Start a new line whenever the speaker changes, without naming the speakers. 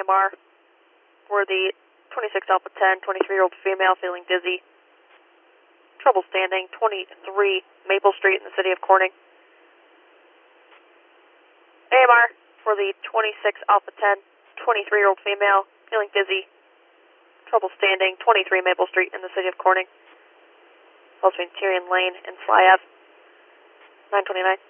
AMR for the 26 Alpha 10, 23-year-old female feeling dizzy. Trouble standing, 23 Maple Street in the city of Corning. AMR for the 26 Alpha 10, 23-year-old female feeling dizzy. Trouble standing, 23 Maple Street in the city of Corning. Between Tyrion Lane and Sly Ave. 929.